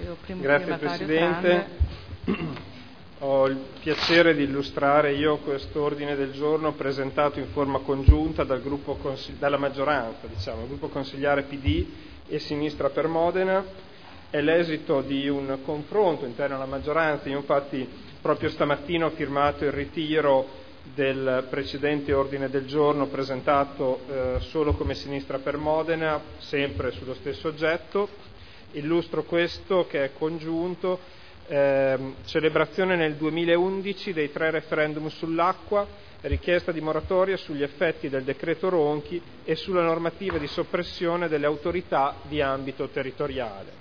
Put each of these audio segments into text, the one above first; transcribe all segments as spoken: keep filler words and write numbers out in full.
ringrazio primo Grazie Presidente. Ho il piacere di illustrare io quest'ordine del giorno presentato in forma congiunta dal gruppo consigli- dalla maggioranza, diciamo, il gruppo consigliare P D e Sinistra per Modena. È l'esito di un confronto interno alla maggioranza. Io infatti proprio stamattina ho firmato il ritiro del precedente ordine del giorno presentato eh, solo come Sinistra per Modena, sempre sullo stesso oggetto. Illustro questo che è congiunto, eh, celebrazione nel duemilaundici dei tre referendum sull'acqua, richiesta di moratoria sugli effetti del decreto Ronchi e sulla normativa di soppressione delle autorità di ambito territoriale.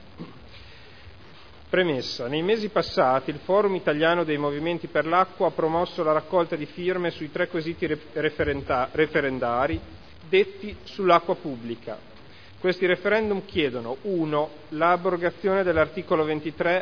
Premessa. Nei mesi passati il Forum Italiano dei Movimenti per l'Acqua ha promosso la raccolta di firme sui tre quesiti referenda- referendari detti sull'acqua pubblica. Questi referendum chiedono uno L'abrogazione dell'articolo ventitré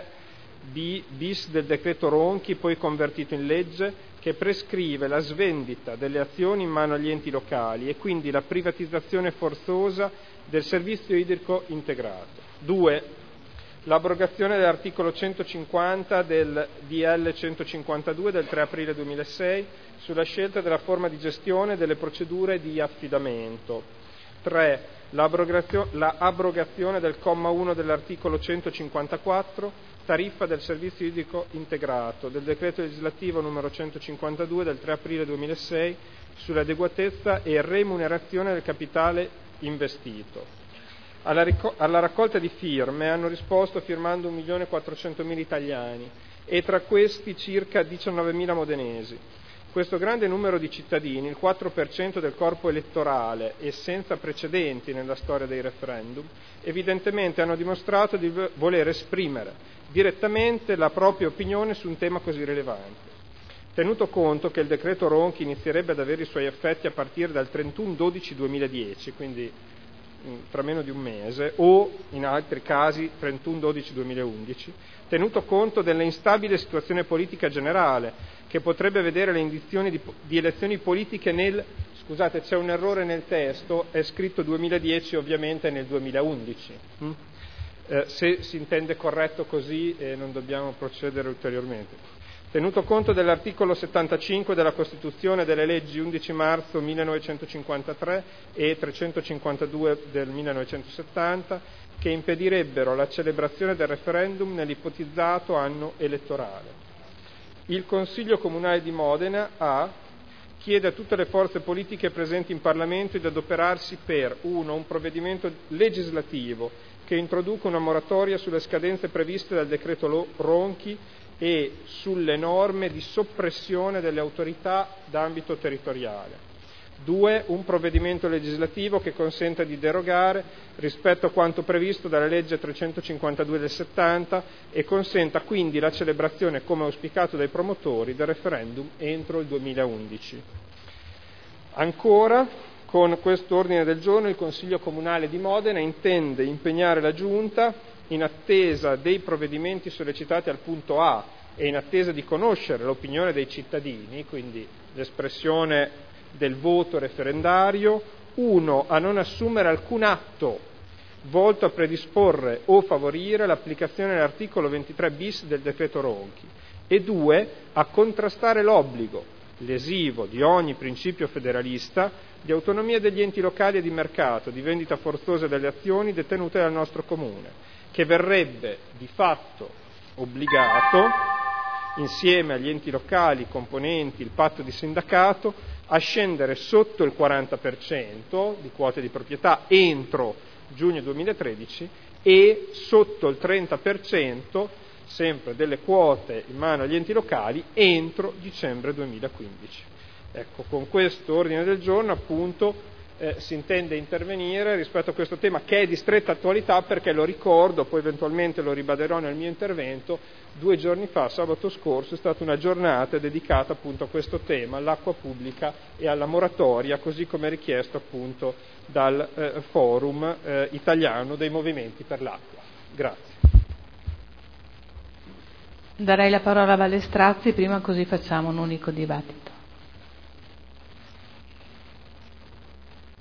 bis del decreto Ronchi, poi convertito in legge, che prescrive la svendita delle azioni in mano agli enti locali e quindi la privatizzazione forzosa del servizio idrico integrato. due L'abrogazione dell'articolo centocinquanta del D L centocinquantadue del tre aprile duemilasei sulla scelta della forma di gestione e delle procedure di affidamento. tre L'abrogazione del comma uno dell'articolo centocinquantaquattro, tariffa del servizio idrico integrato, del decreto legislativo numero centocinquantadue del tre aprile duemilasei sull'adeguatezza e remunerazione del capitale investito. Alla, ric- alla raccolta di firme hanno risposto firmando un milione e quattrocentomila italiani e tra questi circa diciannovemila modenesi. Questo grande numero di cittadini, il quattro per cento del corpo elettorale e senza precedenti nella storia dei referendum, evidentemente hanno dimostrato di voler esprimere direttamente la propria opinione su un tema così rilevante. Tenuto conto che il decreto Ronchi inizierebbe ad avere i suoi effetti a partire dal trentuno dicembre duemiladieci, quindi tra meno di un mese, o in altri casi trentuno dicembre duemilaundici, tenuto conto dell'instabile situazione politica generale che potrebbe vedere le indizioni di, di elezioni politiche nel, scusate c'è un errore nel testo, è scritto duemiladieci ovviamente nel duemilaundici, mm? eh, se si intende corretto così eh, non dobbiamo procedere ulteriormente. Tenuto conto dell'articolo settantacinque della Costituzione e delle leggi undici marzo millenovecentocinquantatré e trecentocinquantadue del millenovecentosettanta, che impedirebbero la celebrazione del referendum nell'ipotizzato anno elettorale. Il Consiglio Comunale di Modena A chiede a tutte le forze politiche presenti in Parlamento di adoperarsi per uno Un provvedimento legislativo che introduca una moratoria sulle scadenze previste dal decreto Ronchi e sulle norme di soppressione delle autorità d'ambito territoriale. due Un provvedimento legislativo che consenta di derogare rispetto a quanto previsto dalla legge trecentocinquantadue del settanta e consenta quindi la celebrazione, come auspicato dai promotori, del referendum entro il duemilaundici. Ancora, con questo ordine del giorno il Consiglio Comunale di Modena intende impegnare la Giunta, in attesa dei provvedimenti sollecitati al punto A e in attesa di conoscere l'opinione dei cittadini, quindi l'espressione del voto referendario, uno a non assumere alcun atto volto a predisporre o favorire l'applicazione dell'articolo ventitré bis del decreto Ronchi e due a contrastare l'obbligo lesivo di ogni principio federalista di autonomia degli enti locali e di mercato, di vendita forzosa delle azioni detenute dal nostro comune, che verrebbe di fatto obbligato, insieme agli enti locali componenti il patto di sindacato, a scendere sotto il quaranta per cento di quote di proprietà entro giugno duemilatredici e sotto il trenta per cento sempre delle quote in mano agli enti locali entro dicembre duemilaquindici. Ecco, con questo ordine del giorno appunto Eh, si intende intervenire rispetto a questo tema che è di stretta attualità perché, lo ricordo, poi eventualmente lo ribaderò nel mio intervento, due giorni fa, sabato scorso, è stata una giornata dedicata appunto a questo tema, all'acqua pubblica e alla moratoria, così come richiesto appunto dal eh, Forum eh, Italiano dei Movimenti per l'Acqua. Grazie. Darei la parola a Vallestrazzi prima, così facciamo un unico dibattito.